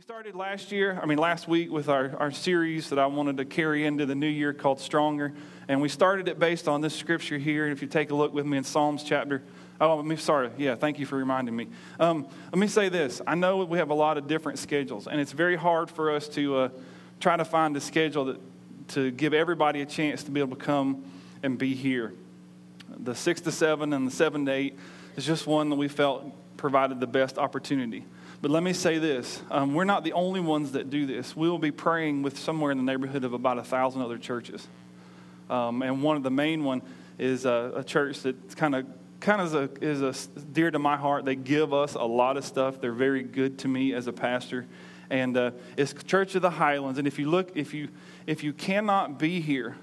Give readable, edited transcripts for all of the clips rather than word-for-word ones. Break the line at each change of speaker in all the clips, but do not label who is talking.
started last week with our series that I wanted to carry into the new year called Stronger. And we started it based on this scripture here. If you take a look with me in Psalms chapter, thank you for reminding me. Let me say this. I know we have a lot of different schedules, and it's very hard for us to try to find a schedule to give everybody a chance to be able to come and be here. The 6 to 7 and the 7 to 8 is just one that we felt provided the best opportunity. But let me say this, we're not the only ones that do this. We will be praying with somewhere in the neighborhood of about 1,000 other churches. And one of the main one is a church that kind of is dear to my heart. They give us a lot of stuff. They're very good to me as a pastor. And it's Church of the Highlands. And if you cannot be here,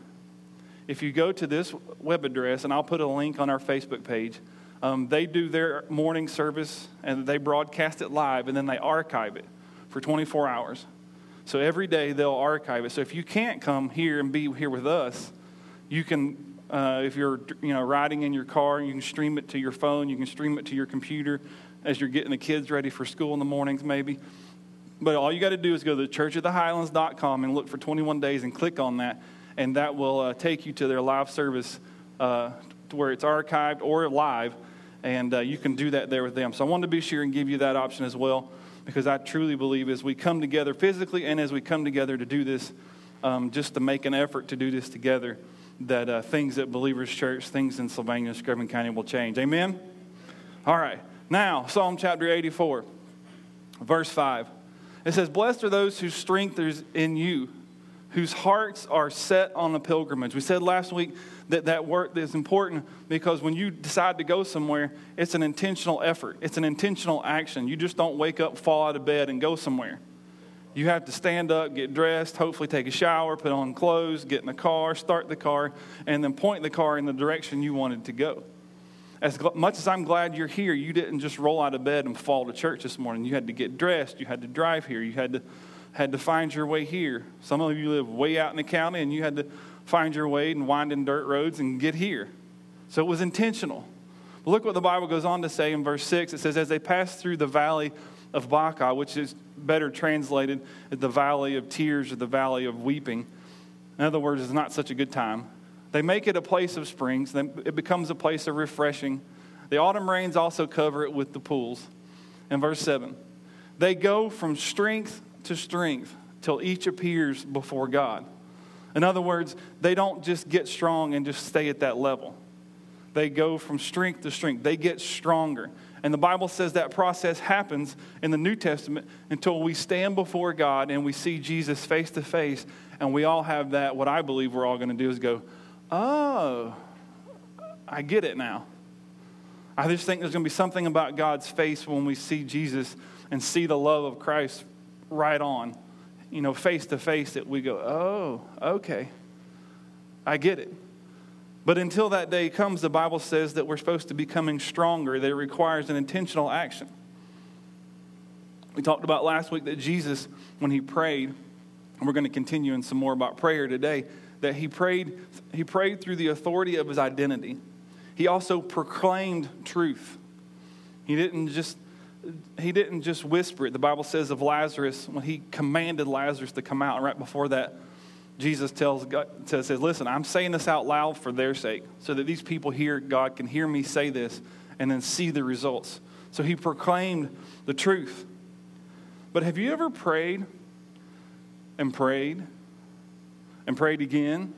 if you go to this web address, and I'll put a link on our Facebook page, they do their morning service, and they broadcast it live, and then they archive it for 24 hours. So every day they'll archive it. So if you can't come here and be here with us, you can, if you're riding in your car, you can stream it to your phone, you can stream it to your computer as you're getting the kids ready for school in the mornings maybe. But all you got to do is go to churchofthehighlands.com and look for 21 days and click on that, and that will take you to their live service to where it's archived or live. And you can do that there with them. So I wanted to be sure and give you that option as well, because I truly believe as we come together physically and as we come together to do this, just to make an effort to do this together, that things at Believers Church, things in Sylvania and Screven County will change. Amen? All right. Now, Psalm chapter 84, verse 5. It says, "Blessed are those whose strength is in you, whose hearts are set on a pilgrimage." We said last week that work is important because when you decide to go somewhere, it's an intentional effort. It's an intentional action. You just don't wake up, fall out of bed, and go somewhere. You have to stand up, get dressed, hopefully take a shower, put on clothes, get in the car, start the car, and then point the car in the direction you wanted to go. As much as I'm glad you're here, you didn't just roll out of bed and fall to church this morning. You had to get dressed. You had to drive here. You had to find your way here. Some of you live way out in the county, and you had to find your way and wind in dirt roads and get here. So it was intentional. But look what the Bible goes on to say in verse 6. It says, "As they passed through the valley of Baca," which is better translated as the valley of tears or the valley of weeping. In other words, it's not such a good time. They make it a place of springs. Then it becomes a place of refreshing. The autumn rains also cover it with the pools. In verse 7, "They go from strength to strength till each appears before God." In other words, they don't just get strong and just stay at that level. They go from strength to strength. They get stronger. And the Bible says that process happens in the New Testament until we stand before God and we see Jesus face to face. And we all have that. What I believe we're all going to do is go, "Oh, I get it now." I just think there's going to be something about God's face when we see Jesus and see the love of Christ right on, face to face, that we go, "Oh, okay, I get it." But until that day comes, the Bible says that we're supposed to be becoming stronger, that it requires an intentional action. We talked about last week that Jesus, when he prayed, and we're going to continue in some more about prayer today, that he prayed through the authority of his identity. He also proclaimed truth. He didn't just whisper it. The Bible says of Lazarus, when he commanded Lazarus to come out, and right before that, Jesus says, "Listen, I'm saying this out loud for their sake, so that these people here, God, can hear me say this and then see the results." So he proclaimed the truth. But have you ever prayed and prayed and prayed again,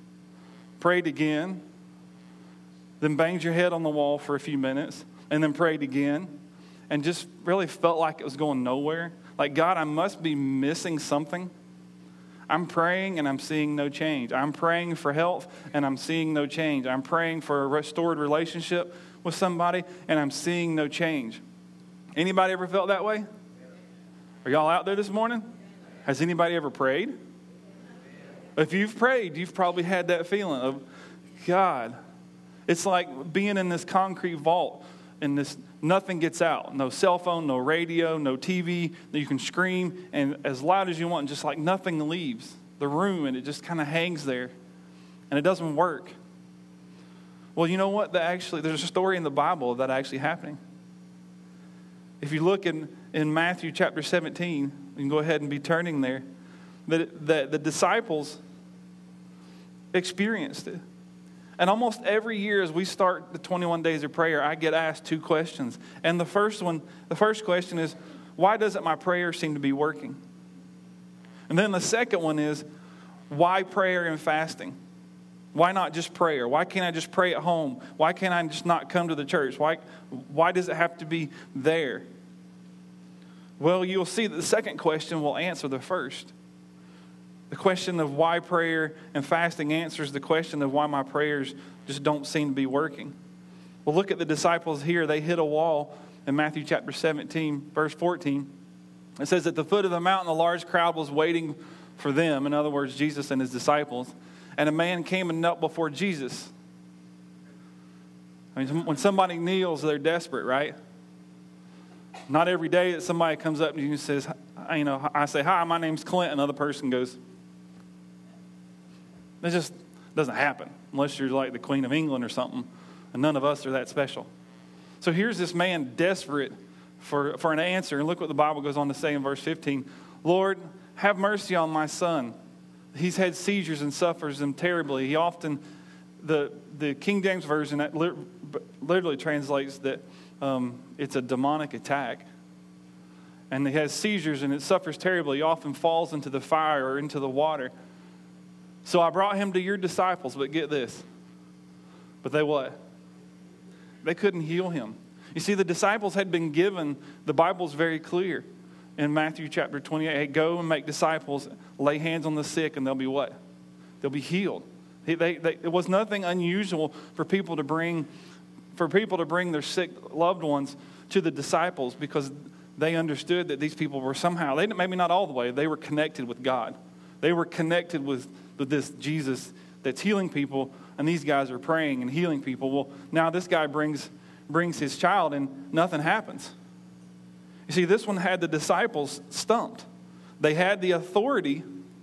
then banged your head on the wall for a few minutes, and then prayed again, and just really felt like it was going nowhere? Like, God, I must be missing something. I'm praying and I'm seeing no change. I'm praying for health and I'm seeing no change. I'm praying for a restored relationship with somebody and I'm seeing no change. Anybody ever felt that way? Are y'all out there this morning? Has anybody ever prayed? If you've prayed, you've probably had that feeling of, God, it's like being in this concrete vault and nothing gets out. No cell phone, no radio, no TV. You can scream and as loud as you want, and just like nothing leaves the room, and it just kind of hangs there, and it doesn't work. Well, you know what? There's a story in the Bible of that actually happening. If you look in in Matthew chapter 17, you can go ahead and be turning there, that the disciples experienced it. And almost every year as we start the 21 days of prayer, I get asked two questions. And the first question is, why doesn't my prayer seem to be working? And then the second one is, why prayer and fasting? Why not just prayer? Why can't I just pray at home? Why can't I just not come to the church? Why does it have to be there? Well, you'll see that the second question will answer the first. The question of why prayer and fasting answers the question of why my prayers just don't seem to be working. Well, look at the disciples here. They hit a wall in Matthew chapter 17, verse 14. It says, at the foot of the mountain, a large crowd was waiting for them. In other words, Jesus and his disciples. And a man came and knelt before Jesus. I mean, when somebody kneels, they're desperate, right? Not every day that somebody comes up to you and says, I say, hi, my name's Clint. Another person goes, it just doesn't happen unless you're like the Queen of England or something, and none of us are that special. So here's this man desperate for an answer, and look what the Bible goes on to say in verse 15. Lord, have mercy on my son. He's had seizures and suffers them terribly. He often, the King James Version, that literally translates that it's a demonic attack. And he has seizures and it suffers terribly. He often falls into the fire or into the water. So I brought him to your disciples, but get this. But they what? They couldn't heal him. You see, the disciples had been given, the Bible's very clear in Matthew chapter 28, hey, go and make disciples, lay hands on the sick, and they'll be what? They'll be healed. It was nothing unusual for people to bring their sick loved ones to the disciples because they understood that these people were somehow, maybe not all the way, they were connected with God. They were connected with this Jesus that's healing people, and these guys are praying and healing people. Well, now this guy brings his child, and nothing happens. You see, this one had the disciples stumped. They had the authority,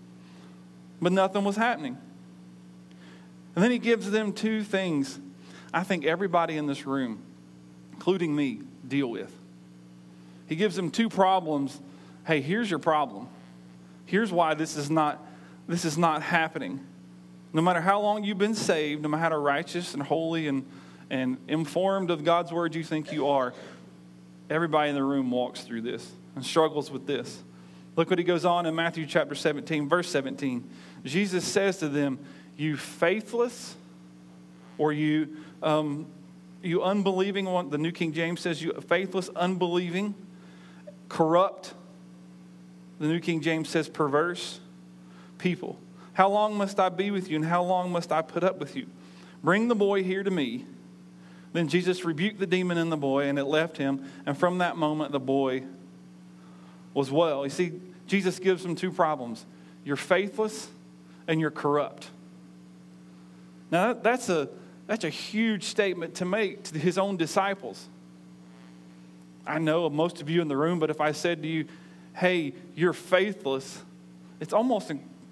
but nothing was happening. And then he gives them two things I think everybody in this room, including me, deal with. He gives them two problems. Hey, here's your problem. Here's why this is not happening. No matter how long you've been saved, no matter how righteous and holy and informed of God's word you think you are, everybody in the room walks through this and struggles with this. Look what he goes on in Matthew chapter 17, verse 17. Jesus says to them, you faithless, or you unbelieving one. The New King James says you faithless, unbelieving, corrupt. The New King James says perverse people. How long must I be with you, and how long must I put up with you? Bring the boy here to me. Then Jesus rebuked the demon in the boy, and it left him. And from that moment, the boy was well. You see, Jesus gives them two problems. You're faithless, and you're corrupt. Now, that's a huge statement to make to his own disciples. I know of most of you in the room, but if I said to you, hey, you're faithless, it's almost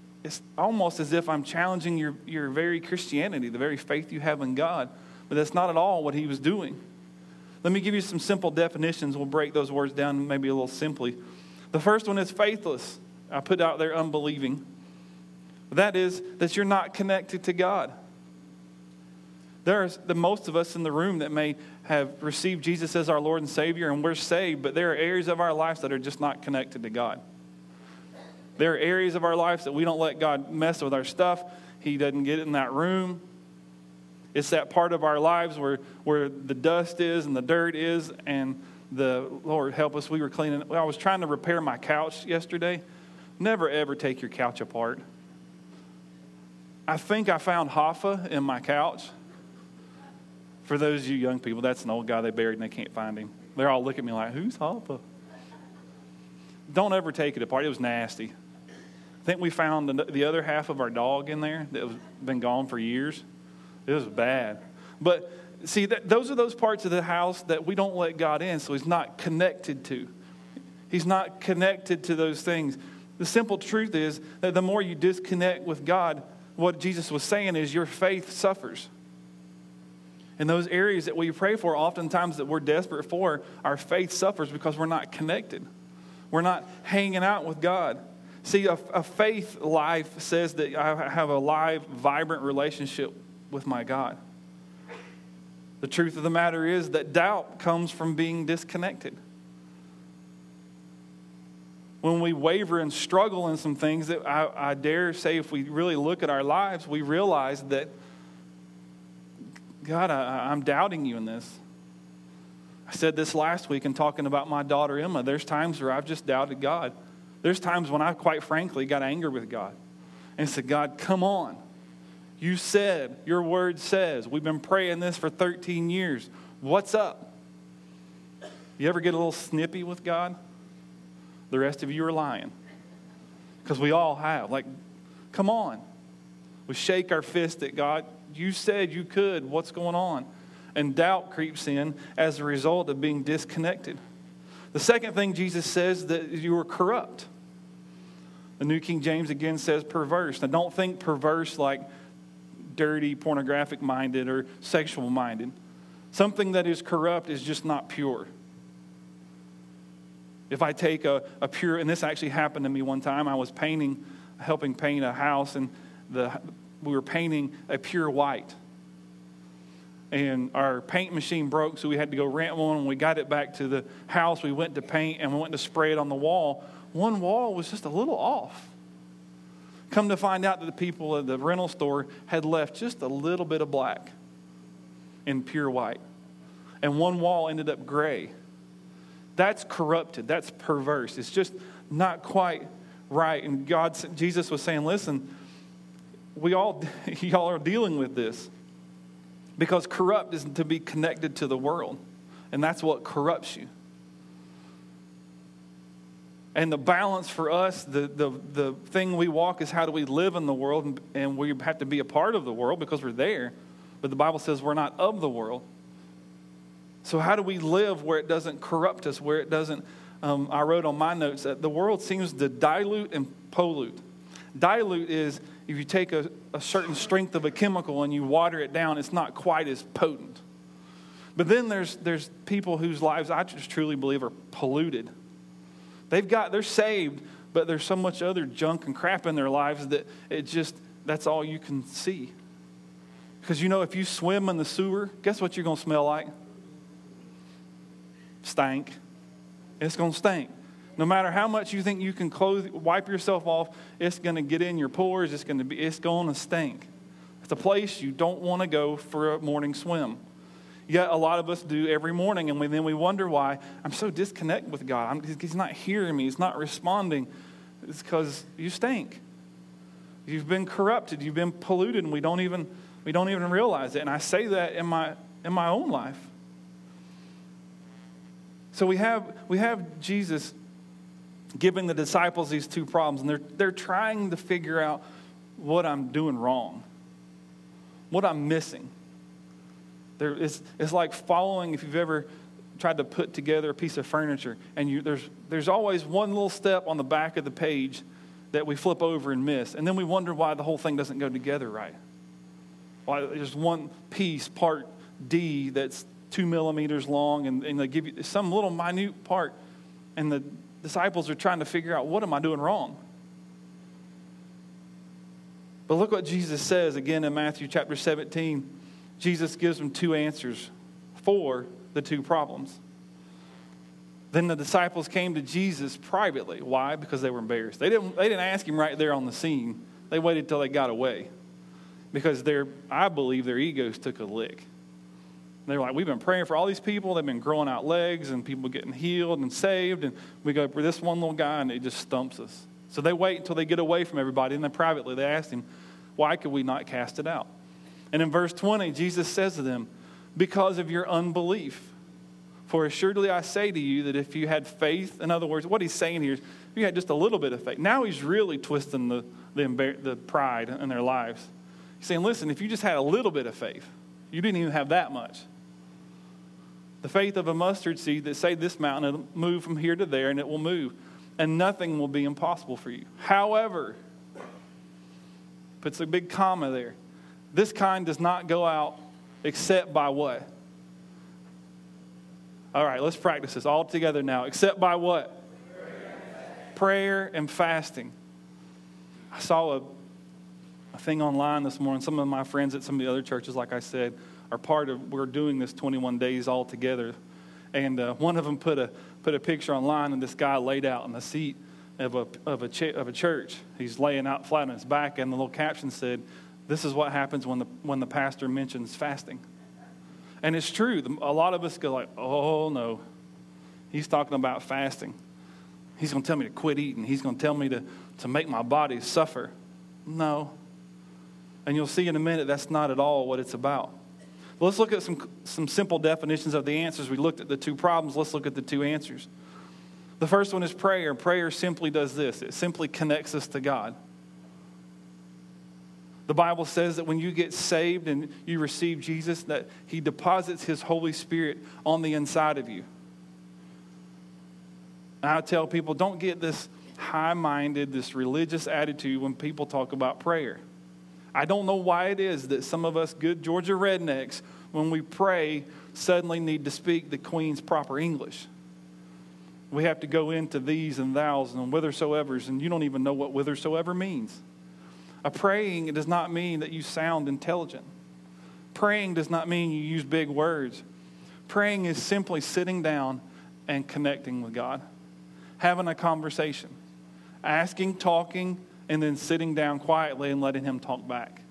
as if I'm challenging your very Christianity, the very faith you have in God. But that's not at all what he was doing. Let me give you some simple definitions. We'll break those words down maybe a little simply. The first one is faithless. I put out there unbelieving. That is that you're not connected to God. There's the most of us in the room that may have received Jesus as our Lord and Savior, and we're saved, but there are areas of our lives that are just not connected to God. There are areas of our lives that we don't let God mess with our stuff. He doesn't get in that room. It's that part of our lives where the dust is and the dirt is, and the Lord help us. We were cleaning. I was trying to repair my couch yesterday. Never ever take your couch apart. I think I found Hoffa in my couch. For those of you young people, that's an old guy they buried and they can't find him. They're all looking at me like, who's Hoffa? Don't ever take it apart. It was nasty. I think we found the other half of our dog in there that was been gone for years. It was bad. But see, those are those parts of the house that we don't let God in, so he's not connected to. He's not connected to those things. The simple truth is that the more you disconnect with God, what Jesus was saying is your faith suffers. In those areas that we pray for, oftentimes that we're desperate for, our faith suffers because we're not connected. We're not hanging out with God. See, a faith life says that I have a live, vibrant relationship with my God. The truth of the matter is that doubt comes from being disconnected. When we waver and struggle in some things, that I dare say if we really look at our lives, we realize that, God, I'm doubting you in this. I said this last week in talking about my daughter Emma. There's times where I've just doubted God. There's times when I, quite frankly, got angry with God and said, God, come on. You said, your word says, we've been praying this for 13 years. What's up? You ever get a little snippy with God? The rest of you are lying. Because we all have. Like, come on. We shake our fist at God. You said you could. What's going on? And doubt creeps in as a result of being disconnected. The second thing Jesus says that you are corrupt. The New King James again says perverse. Now don't think perverse like dirty, pornographic minded or sexual minded. Something that is corrupt is just not pure. If I take a pure, and this actually happened to me one time, I was helping paint a house, and we were painting a pure white. And our paint machine broke, so we had to go rent one. When we got it back to the house, we went to paint, and we went to spray it on the wall. One wall was just a little off. Come to find out that the people at the rental store had left just a little bit of black in pure white. And one wall ended up gray. That's corrupted. That's perverse. It's just not quite right. And Jesus was saying, listen, y'all are dealing with this. Because corrupt is to be connected to the world. And that's what corrupts you. And the balance for us, the thing we walk is how do we live in the world. And we have to be a part of the world because we're there. But the Bible says we're not of the world. So how do we live where it doesn't corrupt us, where it doesn't, I wrote on my notes that the world seems to dilute and pollute. Dilute is if you take a certain strength of a chemical and you water it down, it's not quite as potent. But then there's people whose lives I just truly believe are polluted. They're saved, but there's so much other junk and crap in their lives that that's all you can see. Because if you swim in the sewer, guess what you're going to smell like? Stank. It's going to stink. No matter how much you think you can wipe yourself off, it's going to get in your pores. It's going to stink. It's a place you don't want to go for a morning swim. Yet a lot of us do every morning, and then we wonder why I'm so disconnected with God. He's not hearing me. He's not responding. It's because you stink. You've been corrupted. You've been polluted, and we don't even realize it. And I say that in my own life. So we have Jesus giving the disciples these two problems, and they're trying to figure out what I'm doing wrong, what I'm missing. It's like following, if you've ever tried to put together a piece of furniture, and there's always one little step on the back of the page that we flip over and miss, and then we wonder why the whole thing doesn't go together right. Why there's one piece, part D, that's 2 millimeters long, and they give you some little minute part, and the disciples are trying to figure out, what am I doing wrong? But look what Jesus says again in Matthew chapter 17. Jesus gives them two answers for the two problems. Then the disciples came to Jesus privately. Why? Because they were embarrassed. They didn't ask him right there on the scene. They waited till they got away. Because I believe their egos took a lick. They were like, we've been praying for all these people. They've been growing out legs and people getting healed and saved. And we go for this one little guy and it just stumps us. So they wait until they get away from everybody. And then privately they asked him, why could we not cast it out? And in verse 20, Jesus says to them, because of your unbelief. For assuredly I say to you that if you had faith, in other words, what he's saying here is, if you had just a little bit of faith. Now he's really twisting the pride in their lives. He's saying, listen, if you just had a little bit of faith, you didn't even have that much. The faith of a mustard seed that say this mountain will move from here to there and it will move. And nothing will be impossible for you. However, puts a big comma there. This kind does not go out except by what? All right, let's practice this all together now. Except by what? prayer and fasting. I saw a thing online this morning. Some of my friends at some of the other churches, like I said, we're doing this 21 days all together. And one of them put a picture online, and this guy laid out in the seat of a church. He's laying out flat on his back, and the little caption said, "This is what happens when the pastor mentions fasting." And it's true. A lot of us go like, "Oh no, he's talking about fasting. He's going to tell me to quit eating. He's going to tell me to make my body suffer." No. And you'll see in a minute that's not at all what it's about. But let's look at some simple definitions of the answers. We looked at the two problems. Let's look at the two answers. The first one is prayer. Prayer simply does this. It simply connects us to God. The Bible says that when you get saved and you receive Jesus, that He deposits His Holy Spirit on the inside of you. And I tell people, don't get this high-minded, this religious attitude when people talk about prayer. I don't know why it is that some of us good Georgia rednecks, when we pray, suddenly need to speak the Queen's proper English. We have to go into these and thous and whithersoevers, and you don't even know what whithersoever means. A praying, it does not mean that you sound intelligent. Praying does not mean you use big words. Praying is simply sitting down and connecting with God. Having a conversation. Asking, talking, and then sitting down quietly and letting Him talk back.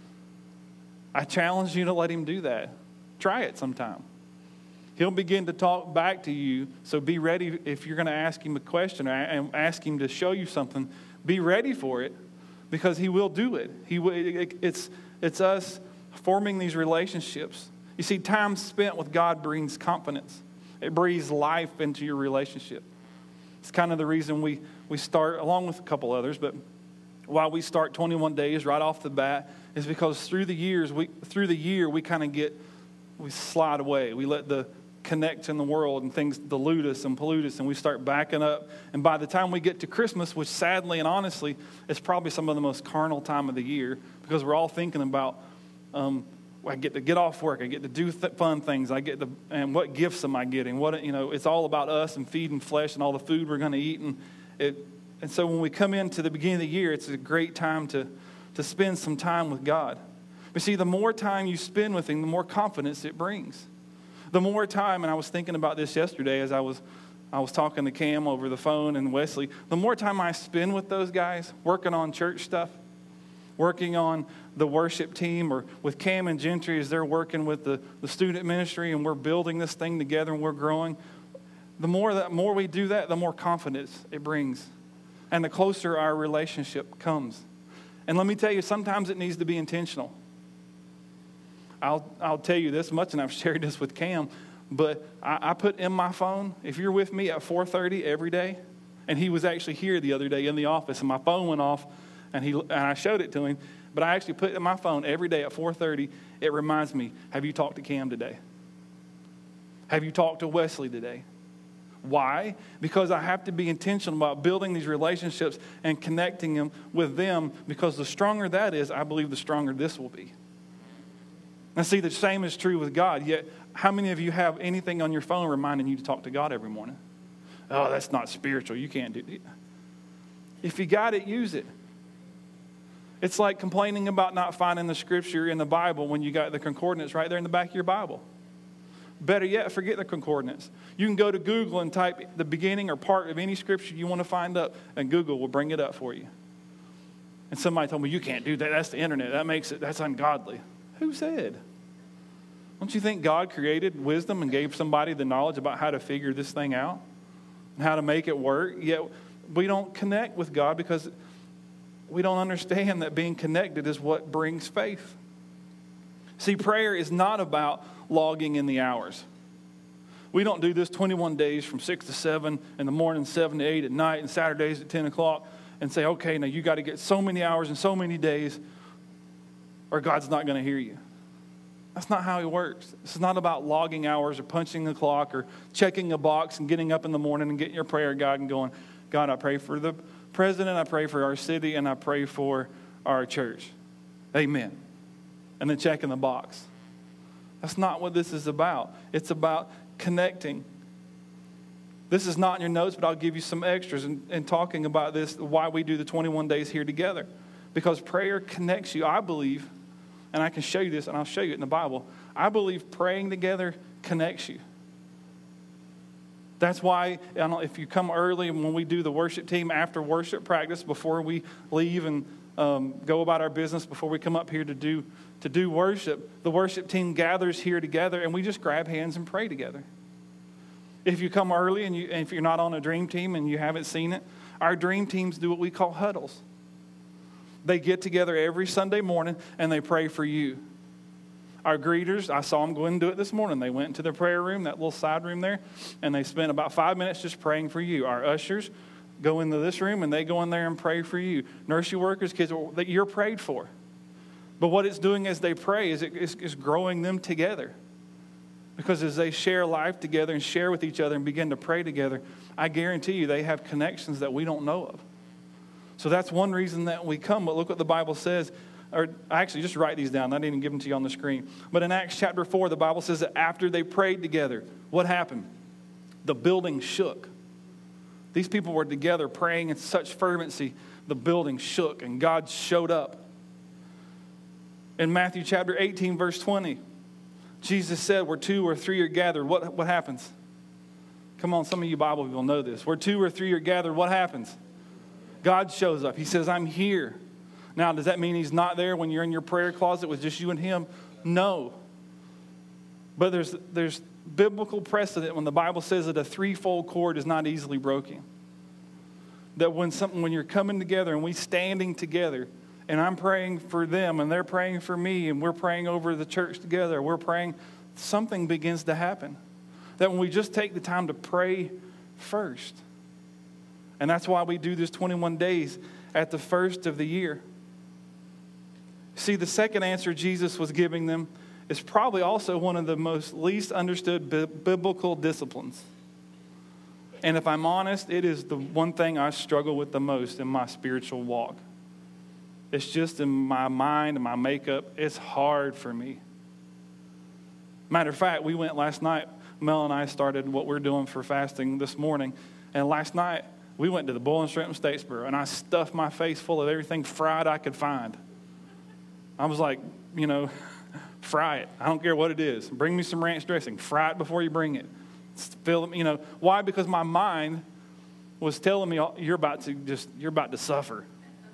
I challenge you to let Him do that. Try it sometime. He'll begin to talk back to you, so be ready if you're going to ask Him a question or ask Him to show you something. Be ready for it, because He will do it. It's us forming these relationships. You see, time spent with God brings confidence. It breathes life into your relationship. It's kind of the reason we start, along with a couple others, but why we start 21 days right off the bat is because through the year we kind of we slide away. We let the connect in the world and things dilute us and pollute us, and we start backing up. And by the time we get to Christmas, which sadly and honestly is probably some of the most carnal time of the year, because we're all thinking about, I get to get off work, I get to do fun things, and what gifts am I getting? It's all about us and feeding flesh and all the food we're going to eat, and so when we come into the beginning of the year, it's a great time to spend some time with God. But see, the more time you spend with Him, the more confidence it brings. The more time, and I was thinking about this yesterday as I was talking to Cam over the phone and Wesley, the more time I spend with those guys, working on church stuff, working on the worship team, or with Cam and Gentry as they're working with the student ministry, and we're building this thing together and we're growing, the more we do that, the more confidence it brings. And the closer our relationship comes. And let me tell you, sometimes it needs to be intentional. I'll tell you this much, and I've shared this with Cam, but I put in my phone, if you're with me at 4:30 every day, and he was actually here the other day in the office, and my phone went off, and I showed it to him, but I actually put in my phone every day at 4:30, it reminds me, have you talked to Cam today? Have you talked to Wesley today? Why? Because I have to be intentional about building these relationships and connecting them with them, because the stronger that is, I believe the stronger this will be. Now see, the same is true with God. Yet, how many of you have anything on your phone reminding you to talk to God every morning? Oh, that's not spiritual. You can't do it. If you got it, use it. It's like complaining about not finding the scripture in the Bible when you got the concordance right there in the back of your Bible. Better yet, forget the concordance. You can go to Google and type the beginning or part of any scripture you want to find up, and Google will bring it up for you. And somebody told me, you can't do that. That's the internet. That's ungodly. Who said? Don't you think God created wisdom and gave somebody the knowledge about how to figure this thing out and how to make it work? Yet we don't connect with God because we don't understand that being connected is what brings faith. See, prayer is not about logging in the hours. We don't do this 21 days from 6 to 7 in the morning, 7 to 8 at night, and Saturdays at 10 o'clock, and say, okay, now you got to get so many hours and so many days, or God's not going to hear you. That's not how He works. This is not about logging hours or punching the clock or checking a box and getting up in the morning and getting your prayer guide and going, God, I pray for the president, I pray for our city, and I pray for our church. Amen. And then checking the box. That's not what this is about. It's about connecting. This is not in your notes, but I'll give you some extras in talking about this, why we do the 21 days here together. Because prayer connects you, I believe, and I can show you this, and I'll show you it in the Bible. I believe praying together connects you. That's why if you come early and when we do the worship team after worship practice, before we leave and go about our business, before we come up here to do worship, the worship team gathers here together and we just grab hands and pray together. If you come early and if you're not on a dream team and you haven't seen it, our dream teams do what we call huddles. They get together every Sunday morning and they pray for you. Our greeters, I saw them go and do it this morning. They went into the prayer room, that little side room there, and they spent about 5 minutes just praying for you. Our ushers go into this room and they go in there and pray for you. Nursery workers, kids that you're prayed for. But what it's doing as they pray is it's growing them together. Because as they share life together and share with each other and begin to pray together, I guarantee you they have connections that we don't know of. So that's one reason that we come. But look what the Bible says. Or actually, just write these down. I didn't even give them to you on the screen. But in Acts chapter 4, the Bible says that after they prayed together, what happened? The building shook. These people were together praying in such fervency, the building shook and God showed up. In Matthew chapter 18, verse 20, Jesus said, where 2 or 3 are gathered, what happens? Come on, some of you Bible people know this. Where 2 or 3 are gathered, what happens? God shows up. He says, I'm here. Now, does that mean he's not there when you're in your prayer closet with just you and him? No. But there's biblical precedent when the Bible says that a threefold cord is not easily broken. That when you're coming together and we standing together, and I'm praying for them, and they're praying for me, and we're praying over the church together, we're praying, something begins to happen. That when we just take the time to pray first. And that's why we do this 21 days at the first of the year. See, the second answer Jesus was giving them is probably also one of the most least understood biblical disciplines. And if I'm honest, it is the one thing I struggle with the most in my spiritual walk. It's just in my mind and my makeup, it's hard for me. Matter of fact, we went last night, Mel and I started what we're doing for fasting this morning. And last night, we went to the Bull and Shrimp in Statesboro, and I stuffed my face full of everything fried I could find. I was like, fry it. I don't care what it is. Bring me some ranch dressing. Fry it before you bring it. Why? Because my mind was telling me you're about to suffer.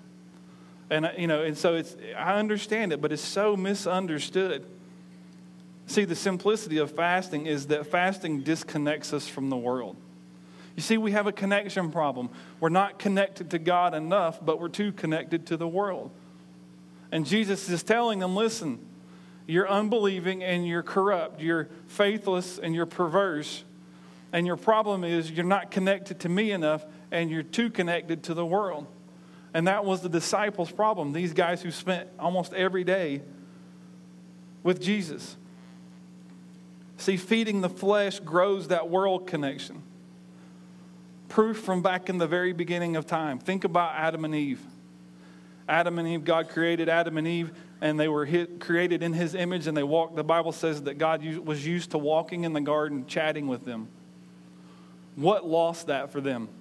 And so I understand it, but it's so misunderstood. See, the simplicity of fasting is that fasting disconnects us from the world. You see, we have a connection problem. We're not connected to God enough, but we're too connected to the world. And Jesus is telling them, listen, you're unbelieving and you're corrupt. You're faithless and you're perverse. And your problem is you're not connected to me enough and you're too connected to the world. And that was the disciples' problem. These guys who spent almost every day with Jesus. See, feeding the flesh grows that world connection. Proof from back in the very beginning of time. Think about Adam and Eve. Adam and Eve, God created Adam and Eve, and they were created in his image, and they walked. The Bible says that God was used to walking in the garden, chatting with them. What lost that for them?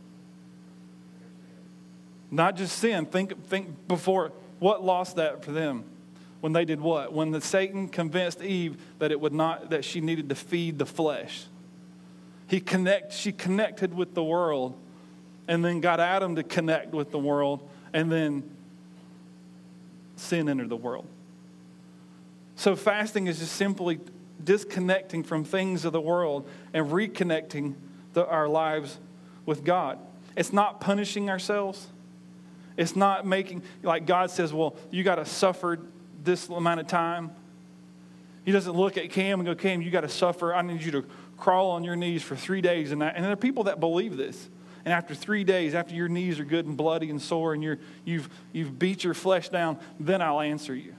Not just sin. Think before. What lost that for them? When they did what? When Satan convinced Eve that she needed to feed the flesh. She connected with the world, and then got Adam to connect with the world, and then sin entered the world. So fasting is just simply disconnecting from things of the world and reconnecting our lives with God. It's not punishing ourselves. It's not making, like God says, well, you got to suffer this amount of time. He doesn't look at Cam and go, Cam, you got to suffer. I need you to crawl on your knees for 3 days. And there are people that believe this. And after 3 days, after your knees are good and bloody and sore and you've beat your flesh down, then I'll answer you.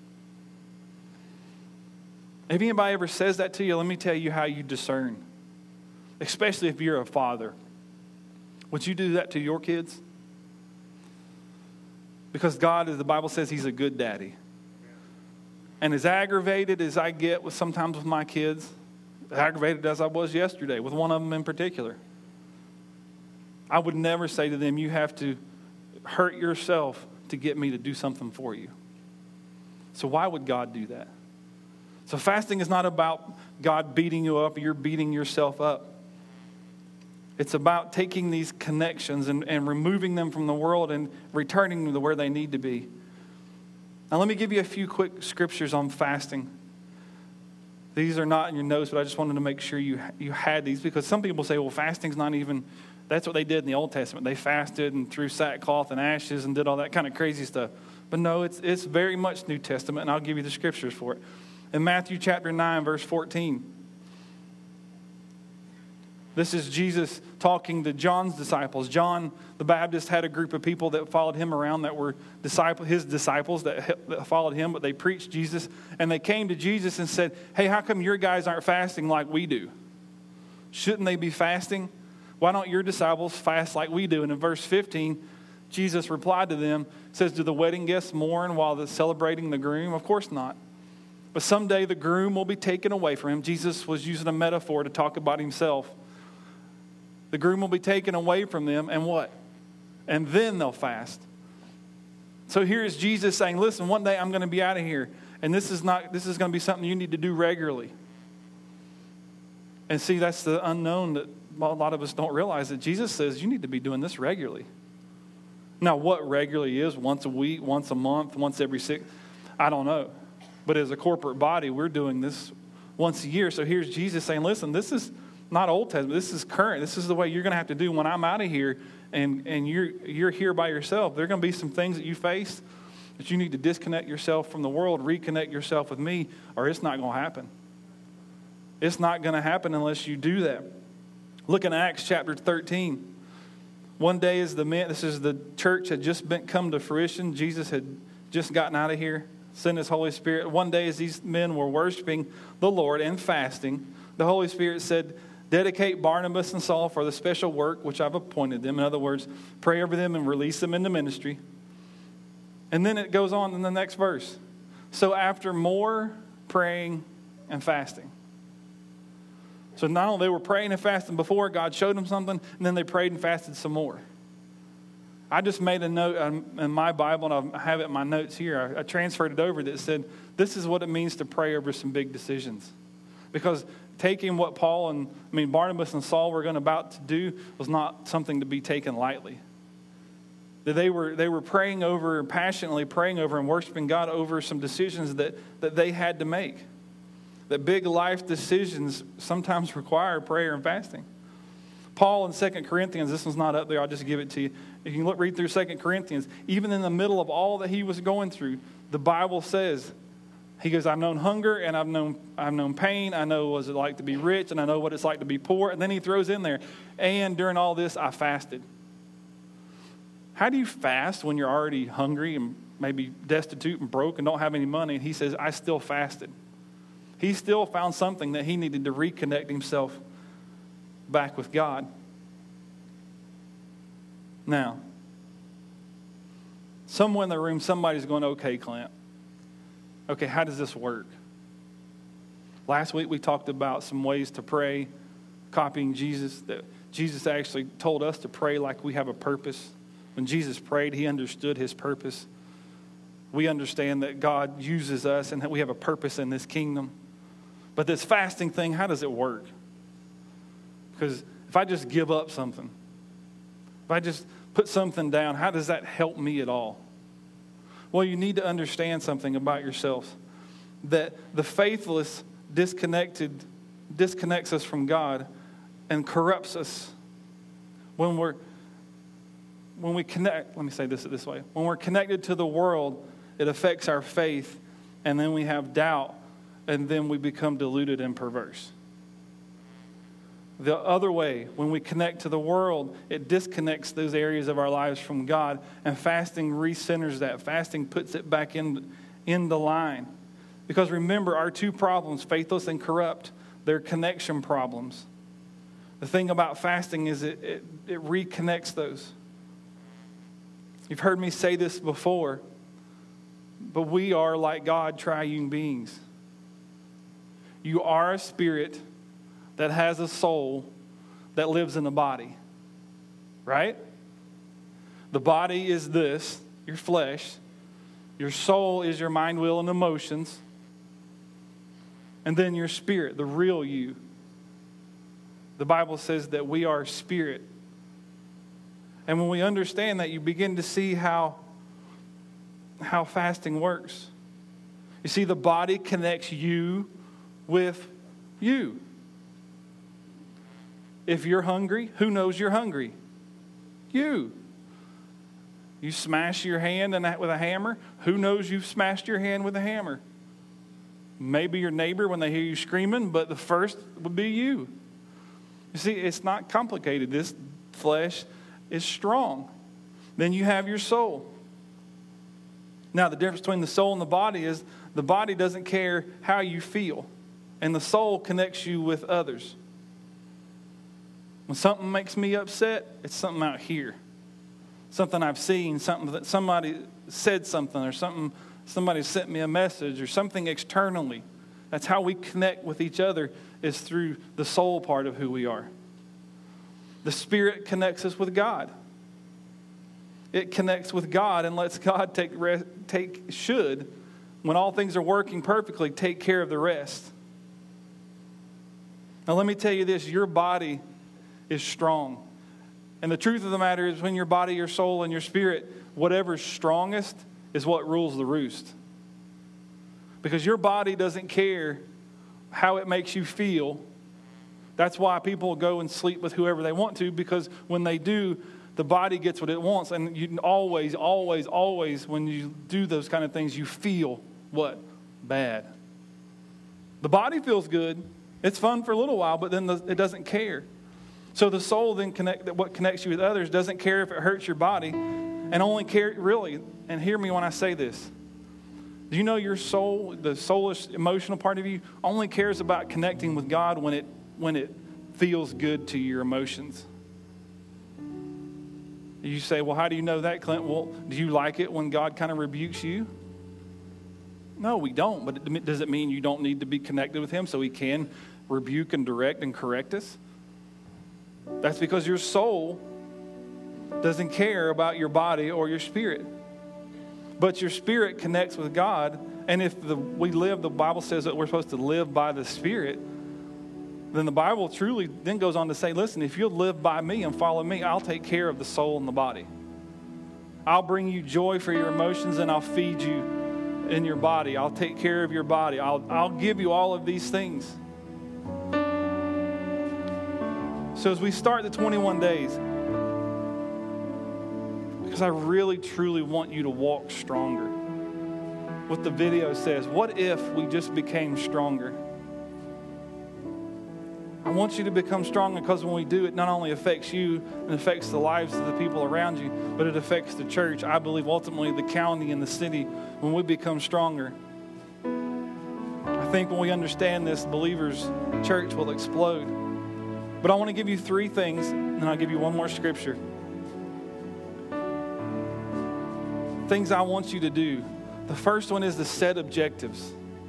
If anybody ever says that to you, let me tell you how you discern. Especially if you're a father. Would you do that to your kids? Because God, as the Bible says, He's a good daddy. And as aggravated as I get sometimes with my kids, aggravated as I was yesterday with one of them in particular, I would never say to them, you have to hurt yourself to get me to do something for you. So why would God do that? So fasting is not about God beating you up, you're beating yourself up. It's about taking these connections and removing them from the world and returning them to where they need to be. Now let me give you a few quick scriptures on fasting. These are not in your notes, but I just wanted to make sure you had these, because some people say, well, fasting's not even, that's what they did in the Old Testament. They fasted and threw sackcloth and ashes and did all that kind of crazy stuff. But no, it's very much New Testament, and I'll give you the scriptures for it. In Matthew chapter 9, verse 14, this is Jesus talking to John's disciples. John the Baptist had a group of people that followed him around that were his disciples that followed him, but they preached Jesus. And they came to Jesus and said, hey, how come your guys aren't fasting like we do? Shouldn't they be fasting? Why don't your disciples fast like we do? And in verse 15, Jesus replied to them, says, do the wedding guests mourn while they're celebrating the groom? Of course not. But someday the groom will be taken away from him. Jesus was using a metaphor to talk about himself. The groom will be taken away from them, and what? And then they'll fast. So here's Jesus saying, listen, one day I'm going to be out of here, and this is going to be something you need to do regularly. And see, that's the unknown that a lot of us don't realize, that Jesus says you need to be doing this regularly. Now, what regularly is, once a week, once a month, once every 6, I don't know. But as a corporate body, we're doing this once a year. So here's Jesus saying, listen, this is not Old Testament. This is current. This is the way you're going to have to do when I'm out of here and you're here by yourself. There are going to be some things that you face that you need to disconnect yourself from the world, reconnect yourself with me, or it's not going to happen. It's not going to happen unless you do that. Look in Acts chapter 13. One day as the church had just come to fruition. Jesus had just gotten out of here, sent his Holy Spirit. One day as these men were worshiping the Lord and fasting, the Holy Spirit said, dedicate Barnabas and Saul for the special work which I've appointed them. In other words, pray over them and release them into ministry. And then it goes on in the next verse. So after more praying and fasting. So not only they were praying and fasting before, God showed them something, and then they prayed and fasted some more. I just made a note in my Bible, and I have it in my notes here. I transferred it over that said, this is what it means to pray over some big decisions. Because taking what Barnabas and Saul were about to do was not something to be taken lightly. That they were praying over, passionately praying over and worshiping God over some decisions that they had to make. That big life decisions sometimes require prayer and fasting. Paul in 2 Corinthians, this one's not up there, I'll just give it to you. You can read through 2 Corinthians. Even in the middle of all that he was going through, the Bible says, he goes, I've known hunger and I've known pain. I know what it's like to be rich and I know what it's like to be poor. And then he throws in there, and during all this, I fasted. How do you fast when you're already hungry and maybe destitute and broke and don't have any money? And he says, I still fasted. He still found something that he needed to reconnect himself back with God. Now, somewhere in the room, somebody's going, okay, Clint. Okay, how does this work? Last week we talked about some ways to pray, copying Jesus. That Jesus actually told us to pray like we have a purpose. When Jesus prayed, he understood his purpose. We understand that God uses us and that we have a purpose in this kingdom. But this fasting thing, how does it work? Because if I just give up something, if I just put something down, how does that help me at all? Well, you need to understand something about yourselves. That the faithless disconnects us from God and corrupts us. When we connect, let me say this way. When we're connected to the world, it affects our faith, and then we have doubt, and then we become deluded and perverse. The other way, when we connect to the world, it disconnects those areas of our lives from God, and fasting recenters that. Fasting puts it back in the line. Because remember, our two problems, faithless and corrupt, they're connection problems. The thing about fasting is it reconnects those. You've heard me say this before, but we are like God, triune beings. You are a spirit that has a soul that lives in a body. right? The body is this, your flesh. Your soul is your mind, will, and emotions. And then your spirit, the real you. The Bible says that we are spirit. And when we understand that, you begin to see how fasting works. You see, the body connects you with you. If you're hungry, who knows you're hungry? You. You smash your hand with a hammer, who knows you've smashed your hand with a hammer? Maybe your neighbor when they hear you screaming, but the first would be you. You see, it's not complicated. This flesh is strong. Then you have your soul. Now, the difference between the soul and the body is the body doesn't care how you feel, and the soul connects you with others. When something makes me upset, it's something out here. Something I've seen, something that somebody said something, or somebody sent me a message, or something externally. That's how we connect with each other, is through the soul part of who we are. The Spirit connects us with God. It connects with God and lets God should, when all things are working perfectly, take care of the rest. Now let me tell you this, your body is strong. And the truth of the matter is, when your body, your soul, and your spirit, whatever's strongest is what rules the roost. Because your body doesn't care how it makes you feel. That's why people go and sleep with whoever they want to, because when they do, the body gets what it wants. And you always, when you do those kind of things, you feel what? Bad. The body feels good. It's fun for a little while, but then it doesn't care. So the soul then what connects you with others doesn't care if it hurts your body, and only care, really, and hear me when I say this. Do you know your soul, the soulish emotional part of you, only cares about connecting with God when it feels good to your emotions? You say, well, how do you know that, Clint? Well, do you like it when God kind of rebukes you? No, we don't. But does it mean you don't need to be connected with him so he can rebuke and direct and correct us? That's because your soul doesn't care about your body or your spirit. But your spirit connects with God. And if the Bible says that we're supposed to live by the Spirit, then the Bible truly then goes on to say, listen, if you'll live by me and follow me, I'll take care of the soul and the body. I'll bring you joy for your emotions, and I'll feed you in your body. I'll take care of your body. I'll give you all of these things. So as we start the 21 days, because I really, truly want you to walk stronger. What the video says, what if we just became stronger? I want you to become stronger, because when we do, it not only affects you and affects the lives of the people around you, but it affects the church. I believe ultimately the county and the city, when we become stronger. I think when we understand this, believers' church will explode. But I want to give you 3 things, and then I'll give you one more scripture. Things I want you to do. The first one is to set objectives.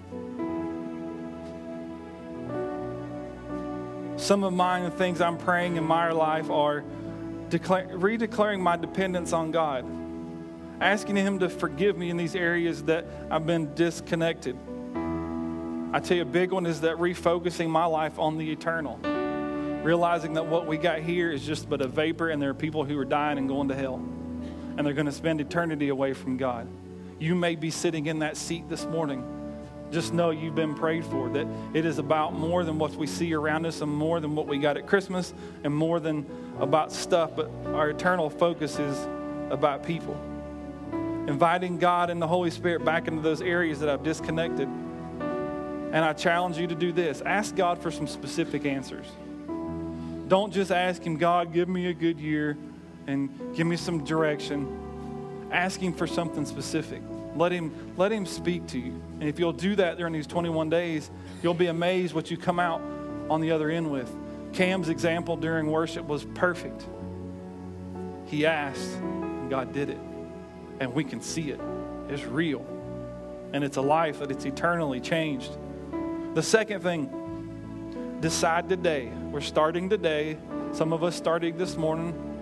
Some of mine, the things I'm praying in my life, are redeclaring my dependence on God. Asking him to forgive me in these areas that I've been disconnected. I tell you, a big one is that refocusing my life on the eternal. Realizing that what we got here is just but a vapor, and there are people who are dying and going to hell. And they're going to spend eternity away from God. You may be sitting in that seat this morning. Just know you've been prayed for, that it is about more than what we see around us, and more than what we got at Christmas, and more than about stuff, but our eternal focus is about people. Inviting God and the Holy Spirit back into those areas that I've disconnected. And I challenge you to do this. Ask God for some specific answers. Don't just ask him, God, give me a good year and give me some direction. Ask him for something specific. Let him speak to you. And if you'll do that during these 21 days, you'll be amazed what you come out on the other end with. Cam's example during worship was perfect. He asked, and God did it. And we can see it. It's real. And it's a life that it's eternally changed. The second thing, decide today. We're starting today. Some of us started this morning.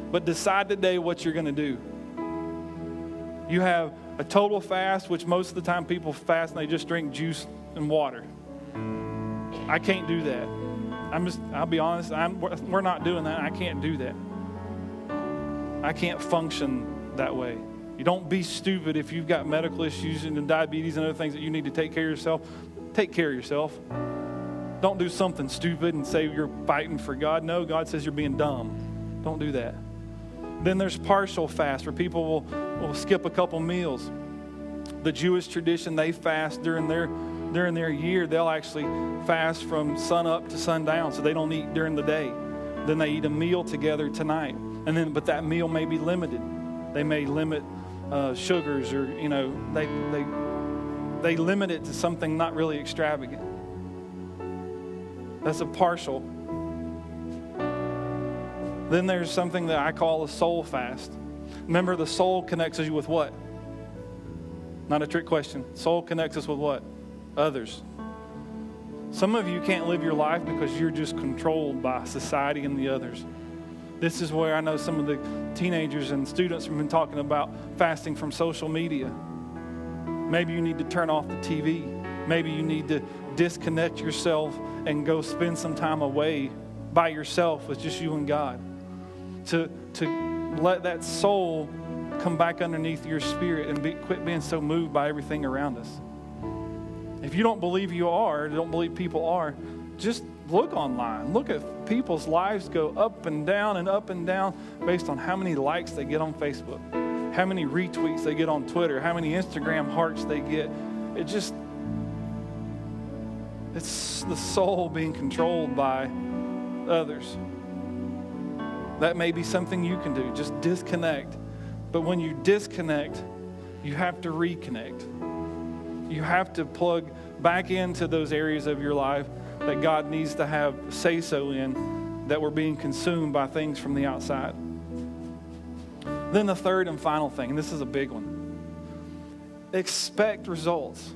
but decide today what you're going to do. You have a total fast, which most of the time people fast and they just drink juice and water. I can't do that. I'll be honest, we're not doing that. I can't do that. I can't function that way. You don't be stupid if you've got medical issues and diabetes and other things that you need to take care of yourself. Take care of yourself. Don't do something stupid and say you're fighting for God. No, God says you're being dumb. Don't do that. Then there's partial fast where people will skip a couple meals. The Jewish tradition, they fast during their year. They'll actually fast from sun up to sundown, so they don't eat during the day. Then they eat a meal together tonight. But that meal may be limited. They may limit sugars, or they limit it to something not really extravagant. That's a partial. Then there's something that I call a soul fast. Remember, the soul connects you with what? Not a trick question. Soul connects us with what? Others. Some of you can't live your life because you're just controlled by society and the others. This is where I know some of the teenagers and students have been talking about fasting from social media. Maybe you need to turn off the TV. Maybe you need to disconnect yourself and go spend some time away by yourself with just you and God. To let that soul come back underneath your spirit and quit being so moved by everything around us. If you don't believe you are, don't believe people are, just look online. Look at people's lives go up and down based on how many likes they get on Facebook, how many retweets they get on Twitter, how many Instagram hearts they get. It's the soul being controlled by others. That may be something you can do. Just disconnect. But when you disconnect, you have to reconnect. You have to plug back into those areas of your life that God needs to have say-so in, that we're being consumed by things from the outside. Then the third and final thing, and this is a big one. Expect results.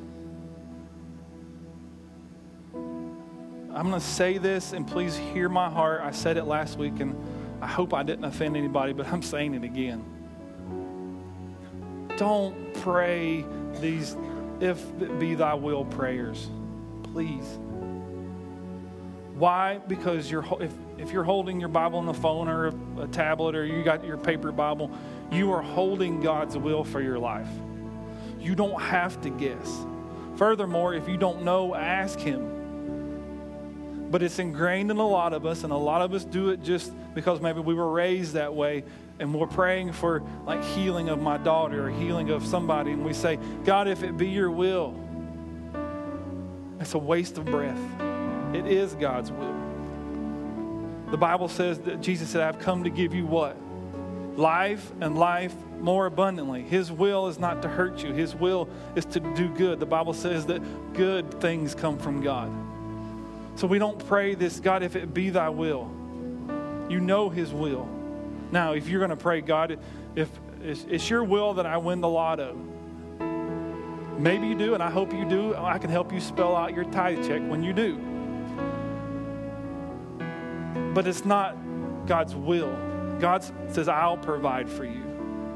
I'm going to say this, and please hear my heart. I said it last week, and I hope I didn't offend anybody, but I'm saying it again. Don't pray these "if it be thy will" prayers. Please. Why? Because if you're holding your Bible on the phone or a tablet, or you got your paper Bible, you are holding God's will for your life. You don't have to guess. Furthermore, if you don't know, ask Him. But it's ingrained in a lot of us, and a lot of us do it just because maybe we were raised that way, and we're praying for like healing of my daughter or healing of somebody, and we say, God, if it be your will. It's a waste of breath. It is God's will. The Bible says that Jesus said, I've come to give you what? Life, and life more abundantly. His will is not to hurt you. His will is to do good. The Bible says that good things come from God. So we don't pray this, God, if it be thy will. You know His will. Now, if you're going to pray, God, if it's your will that I win the lotto, maybe you do, and I hope you do. I can help you spell out your tithe check when you do. But it's not God's will. God says, I'll provide for you.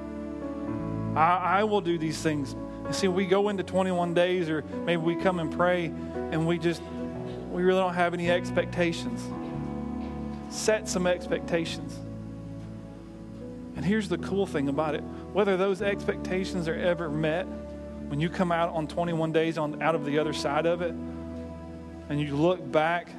I will do these things. You see, we go into 21 days, or maybe we come and pray, and we really don't have any expectations. Set some expectations. And here's the cool thing about it. Whether those expectations are ever met, when you come out on 21 days out of the other side of it, and you look back,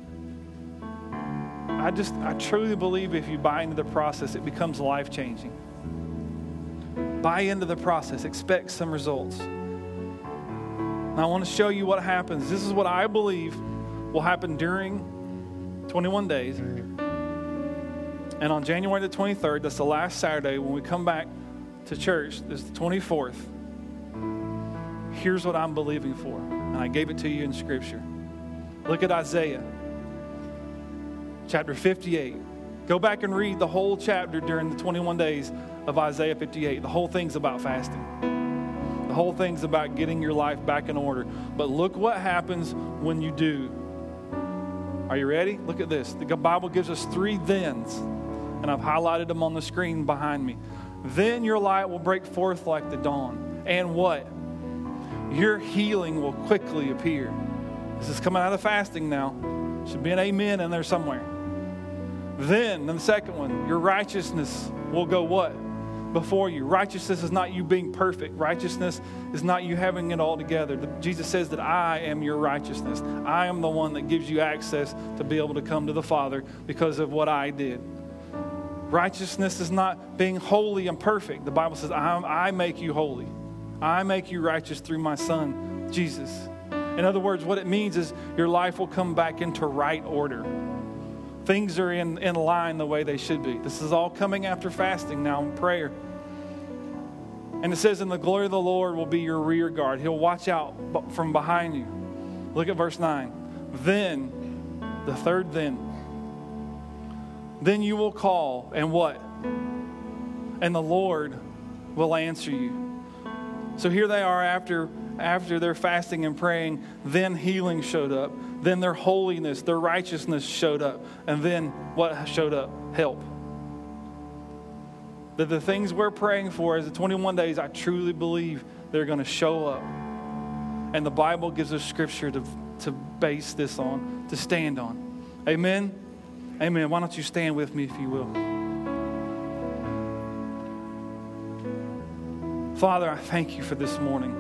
I truly believe if you buy into the process, it becomes life-changing. Buy into the process. Expect some results. Now, I want to show you what happens. This is what I believe will happen during 21 days. And on January the 23rd, that's the last Saturday, when we come back to church, this is the 24th. Here's what I'm believing for. And I gave it to you in Scripture. Look at Isaiah. Chapter 58. Go back and read the whole chapter during the 21 days of Isaiah 58. The whole thing's about fasting. The whole thing's about getting your life back in order. But look what happens when you do. Are you ready? Look at this. The Bible gives us 3 thens. and I've highlighted them on the screen behind me. Then your light will break forth like the dawn. And what? Your healing will quickly appear. This is coming out of fasting now. Should be an amen in there somewhere. Then, the second one, your righteousness will go what? Before you. Righteousness is not you being perfect. Righteousness is not you having it all together. Jesus says that I am your righteousness. I am the one that gives you access to be able to come to the Father because of what I did. Righteousness is not being holy and perfect. The Bible says, I make you holy. I make you righteous through my Son, Jesus. In other words, what it means is your life will come back into right order. Things are in line the way they should be. This is all coming after fasting now in prayer. And it says, and the glory of the Lord will be your rear guard. He'll watch out from behind you. Look at verse 9. Then, the third then. Then you will call, and what? And the Lord will answer you. So here they are after their fasting and praying. Then healing showed up. Then their holiness, their righteousness showed up. And then what showed up? Help. That the things we're praying for as the 21 days, I truly believe they're going to show up. And the Bible gives us scripture to base this on, to stand on. Amen? Amen. Why don't you stand with me if you will? Father, I thank you for this morning.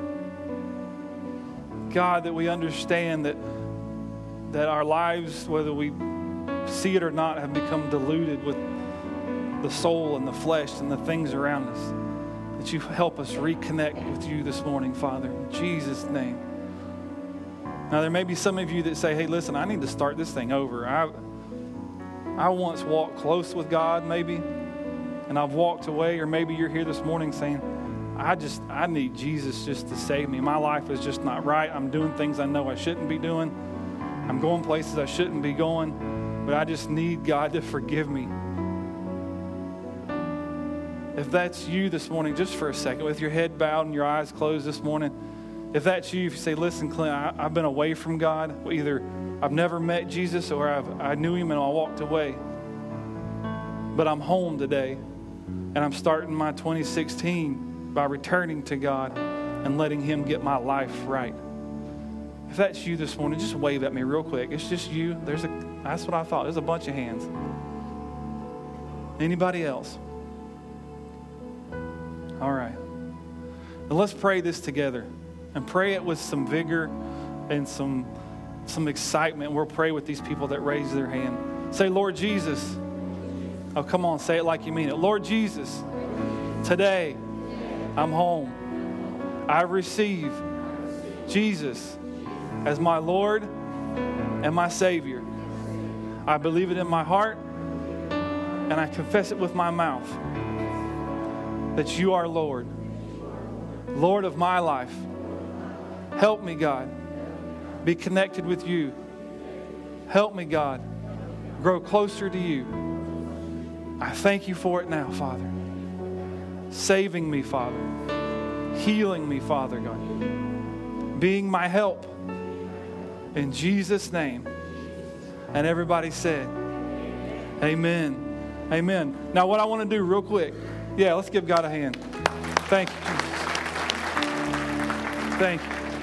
God, that we understand that our lives, whether we see it or not, have become diluted with the soul and the flesh and the things around us. That you help us reconnect with you this morning, Father, in Jesus' name. Now, there may be some of you that say, hey, listen, I need to start this thing over. I once walked close with God, maybe, and I've walked away, or maybe you're here this morning saying, I need Jesus just to save me. My life is just not right. I'm doing things I know I shouldn't be doing. I'm going places I shouldn't be going, but I just need God to forgive me. If that's you this morning, just for a second, with your head bowed and your eyes closed this morning, if that's you, if you say, listen, Clint, I've been away from God. Either I've never met Jesus or I knew him and I walked away. But I'm home today, and I'm starting my 2016 by returning to God and letting him get my life right. If that's you this morning, just wave at me real quick. It's just you. That's what I thought. There's a bunch of hands. Anybody else? All right. Now let's pray this together, and pray it with some vigor and some excitement. We'll pray with these people that raise their hand. Say, Lord Jesus. Oh, come on. Say it like you mean it. Lord Jesus, today I'm home. I receive Jesus as my Lord and my Savior. I believe it in my heart, and I confess it with my mouth that you are Lord, Lord of my life. Help me, God, be connected with you. Help me, God, grow closer to you. I thank you for it now, Father. Saving me, Father. Healing me, Father God. Being my help. In Jesus' name. And everybody said, amen. Amen. Now what I want to do real quick. Yeah, let's give God a hand. Thank you, Jesus. Thank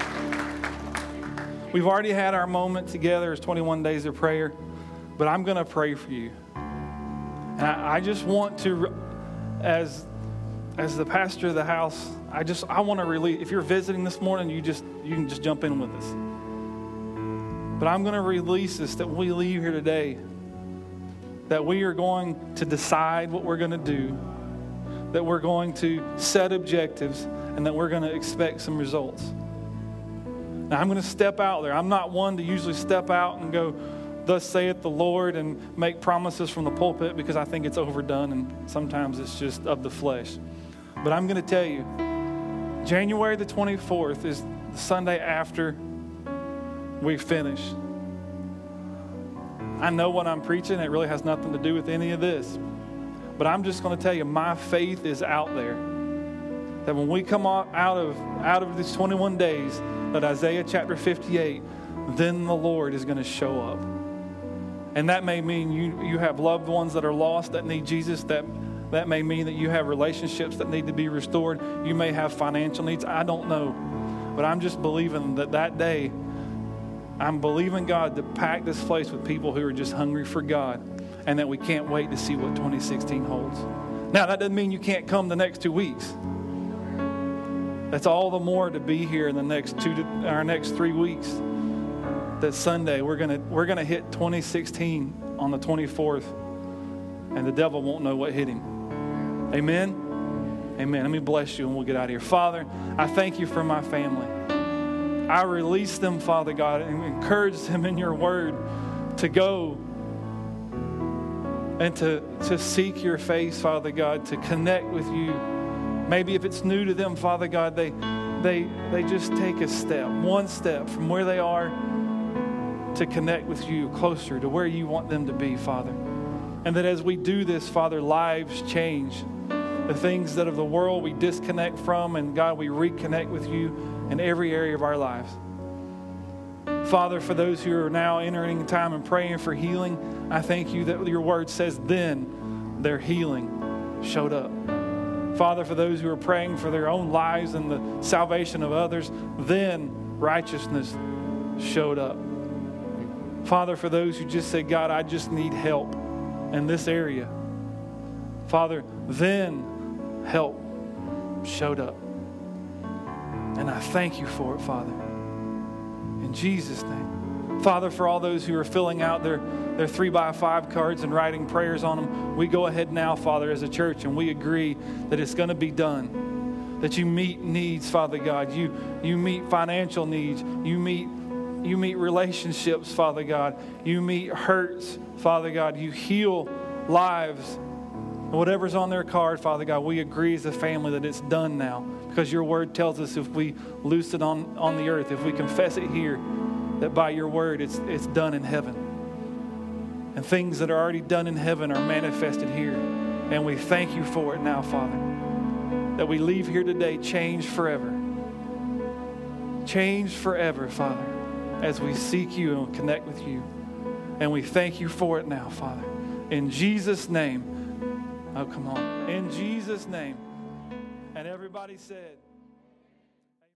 you. We've already had our moment together as 21 days of prayer. But I'm going to pray for you. And I just want to, as the pastor of the house, I want to release. If you're visiting this morning, you can just jump in with us. But I'm going to release this, that when we leave here today, that we are going to decide what we're going to do, that we're going to set objectives, and that we're going to expect some results. Now, I'm going to step out there. I'm not one to usually step out and go, thus saith the Lord, and make promises from the pulpit, because I think it's overdone and sometimes it's just of the flesh. But I'm going to tell you, January the 24th is the Sunday after we finish. I know what I'm preaching. It really has nothing to do with any of this. But I'm just going to tell you, my faith is out there. That when we come out of these 21 days, that Isaiah chapter 58, then the Lord is going to show up. And that may mean you have loved ones that are lost that need Jesus. That may mean that you have relationships that need to be restored. You may have financial needs. I don't know. But I'm just believing that day, I'm believing God to pack this place with people who are just hungry for God, and that we can't wait to see what 2016 holds. Now, that doesn't mean you can't come the next 2 weeks. That's all the more to be here in the next 3 weeks. That Sunday, we're gonna hit 2016 on the 24th, and the devil won't know what hit him. Amen? Amen. Let me bless you and we'll get out of here. Father, I thank you for my family. I release them, Father God, and encourage them in your word to go and to seek your face, Father God, to connect with you. Maybe if it's new to them, Father God, they just take one step from where they are to connect with you closer to where you want them to be, Father. And that as we do this, Father, lives change. The things that of the world we disconnect from, and God, we reconnect with you in every area of our lives. Father, for those who are now entering time and praying for healing, I thank you that your word says then their healing showed up. Father, for those who are praying for their own lives and the salvation of others, then righteousness showed up. Father, for those who just say, God, I just need help in this area. Father, then help showed up. And I thank you for it, Father. In Jesus' name. Father, for all those who are filling out their 3x5 cards and writing prayers on them, we go ahead now, Father, as a church, and we agree that it's going to be done. That you meet needs, Father God. You meet financial needs. You meet relationships, Father God. You meet hurts, Father God. You heal lives. Whatever's on their card, Father God, we agree as a family that it's done now. Because your word tells us if we loose it on the earth, if we confess it here, that by your word it's done in heaven. And things that are already done in heaven are manifested here. And we thank you for it now, Father. That we leave here today changed forever. Changed forever, Father, as we seek you and connect with you. And we thank you for it now, Father. In Jesus' name. Oh, come on. In Jesus' name. And everybody said...